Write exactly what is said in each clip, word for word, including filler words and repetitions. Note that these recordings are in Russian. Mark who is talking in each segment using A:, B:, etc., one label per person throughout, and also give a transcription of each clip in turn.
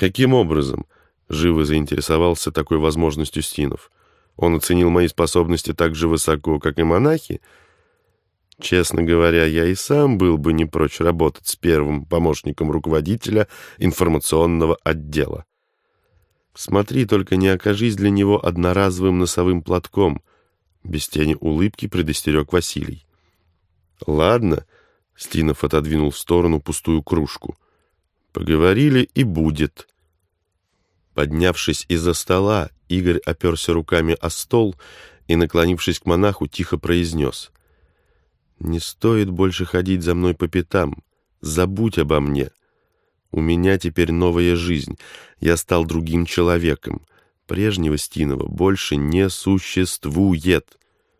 A: «Каким образом?» — живо заинтересовался такой возможностью Стинов. «Он оценил мои способности так же высоко, как и монахи? Честно говоря, я и сам был бы не прочь работать с первым помощником руководителя информационного отдела. Смотри, только не окажись для него одноразовым носовым платком», — без тени улыбки предостерег Василий. «Ладно», — Стинов отодвинул в сторону пустую кружку. «Поговорили и будет». Поднявшись из-за стола, Игорь оперся руками о стол и, наклонившись к монаху, тихо произнес: «Не стоит больше ходить за мной по пятам. Забудь обо мне. У меня теперь новая жизнь. Я стал другим человеком. Прежнего Стинова больше не существует».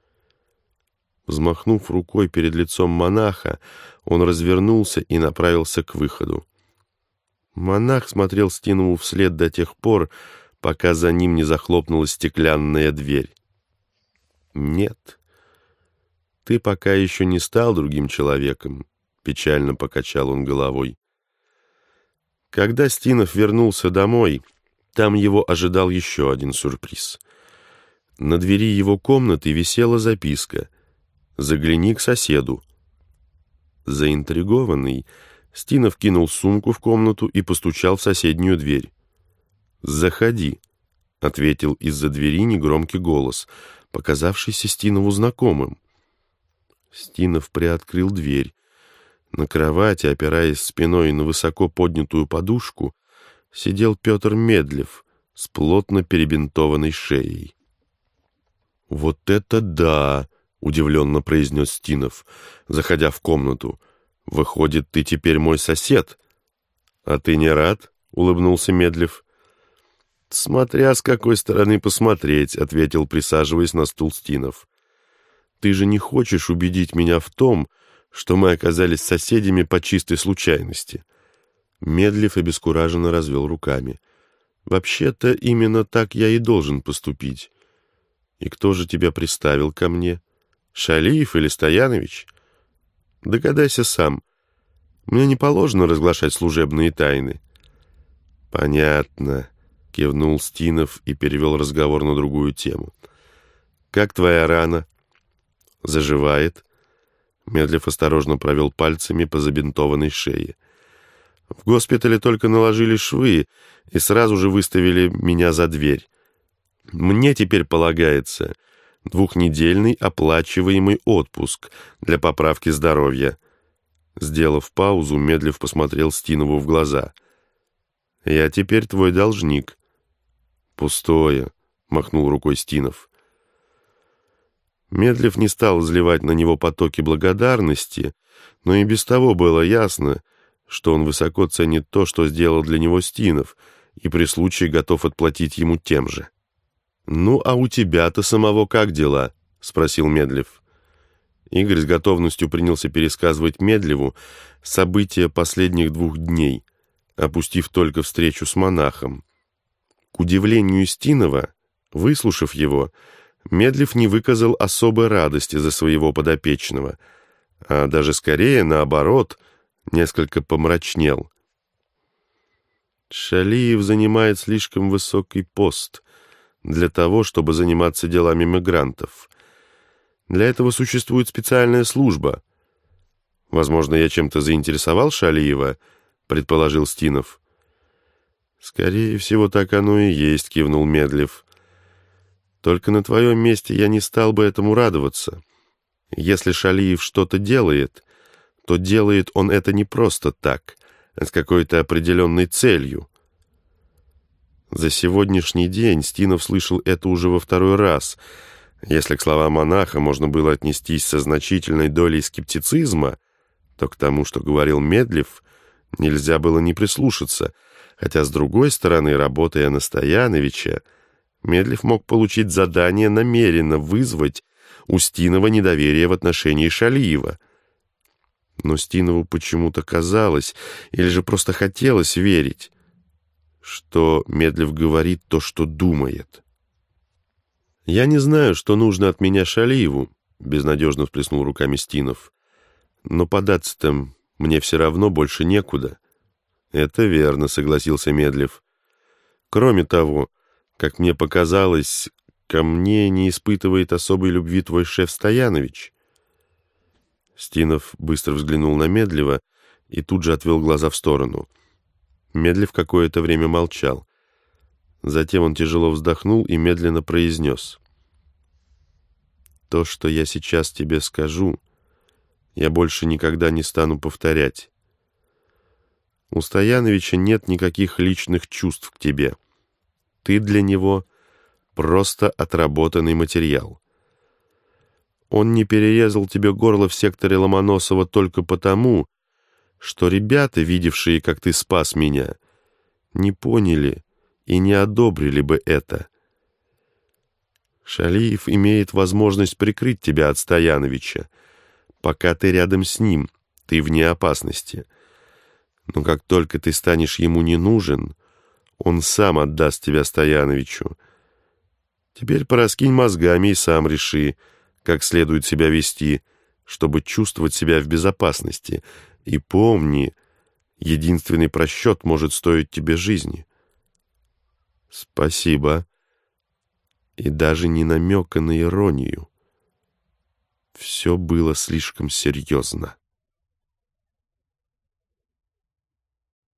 A: Взмахнув рукой перед лицом монаха, он развернулся и направился к выходу. Монах смотрел Стинову вслед до тех пор, пока за ним не захлопнулась стеклянная дверь. «Нет, ты пока еще не стал другим человеком», — печально покачал он головой. Когда Стинов вернулся домой, там его ожидал еще один сюрприз. На двери его комнаты висела записка: «Загляни к соседу». Заинтригованный, Стинов кинул сумку в комнату и постучал в соседнюю дверь. «Заходи», — ответил из-за двери негромкий голос, показавшийся Стинову знакомым. Стинов приоткрыл дверь. На кровати, опираясь спиной на высоко поднятую подушку, сидел Петр Медлев с плотно перебинтованной шеей. «Вот это да!» — удивленно произнес Стинов, заходя в комнату. «Выходит, ты теперь мой сосед?» «А ты не рад?» — улыбнулся Медлев. «Смотря с какой стороны посмотреть», — ответил, присаживаясь на стул Стинов. «Ты же не хочешь убедить меня в том, что мы оказались соседями по чистой случайности?» Медлев обескураженно развел руками. «Вообще-то именно так я и должен поступить. И кто же тебя приставил ко мне? Шалиев или Стоянович? Догадайся сам. Мне не положено разглашать служебные тайны». «Понятно», — кивнул Стинов и перевел разговор на другую тему. «Как твоя рана?» «Заживает». Медлев осторожно провел пальцами по забинтованной шее. «В госпитале только наложили швы и сразу же выставили меня за дверь. Мне теперь полагается двухнедельный оплачиваемый отпуск для поправки здоровья». Сделав паузу, Медлев посмотрел Стинову в глаза. «Я теперь твой должник». «Пустое», — махнул рукой Стинов. Медлев не стал изливать на него потоки благодарности, но и без того было ясно, что он высоко ценит то, что сделал для него Стинов, и при случае готов отплатить ему тем же. «Ну, а у тебя-то самого как дела?» — спросил Медлев. Игорь с готовностью принялся пересказывать Медлеву события последних двух дней, опустив только встречу с монахом. К удивлению Стинова, выслушав его, Медлев не выказал особой радости за своего подопечного, а даже скорее, наоборот, несколько помрачнел. «Шалиев занимает слишком высокий пост для того, чтобы заниматься делами мигрантов. Для этого существует специальная служба. Возможно, я чем-то заинтересовал Шалиева», — предположил Стинов. «Скорее всего, так оно и есть», — кивнул Медлев. «Только на твоем месте я не стал бы этому радоваться. Если Шалиев что-то делает, то делает он это не просто так, а с какой-то определенной целью». За сегодняшний день Стинов слышал это уже во второй раз. Если к словам монаха можно было отнестись со значительной долей скептицизма, то к тому, что говорил Медлев, нельзя было не прислушаться, хотя, с другой стороны, работая на Стояновича, Медлев мог получить задание намеренно вызвать у Стинова недоверие в отношении Шалиева. Но Стинову почему-то казалось, или же просто хотелось верить, что Медлев говорит то, что думает. «Я не знаю, что нужно от меня Шалиеву», — безнадежно всплеснул руками Стинов. «Но податься-то мне все равно больше некуда». «Это верно», — согласился Медлев. Кроме того, как мне показалось, ко мне не испытывает особой любви твой шеф Стоянович». Стинов быстро взглянул на Медлева и тут же отвел глаза в сторону. Медлев какое-то время молчал. Затем он тяжело вздохнул и медленно произнес: «То, что я сейчас тебе скажу, я больше никогда не стану повторять. У Стояновича нет никаких личных чувств к тебе. Ты для него просто отработанный материал. Он не перерезал тебе горло в секторе Ломоносова только потому, что ребята, видевшие, как ты спас меня, не поняли и не одобрили бы это. Шалиев имеет возможность прикрыть тебя от Стояновича. Пока ты рядом с ним, ты вне опасности. Но как только ты станешь ему не нужен, он сам отдаст тебя Стояновичу. Теперь пораскинь мозгами и сам реши, как следует себя вести, чтобы чувствовать себя в безопасности. И помни, единственный просчет может стоить тебе жизни». «Спасибо». И даже не намека на иронию. Все было слишком серьезно.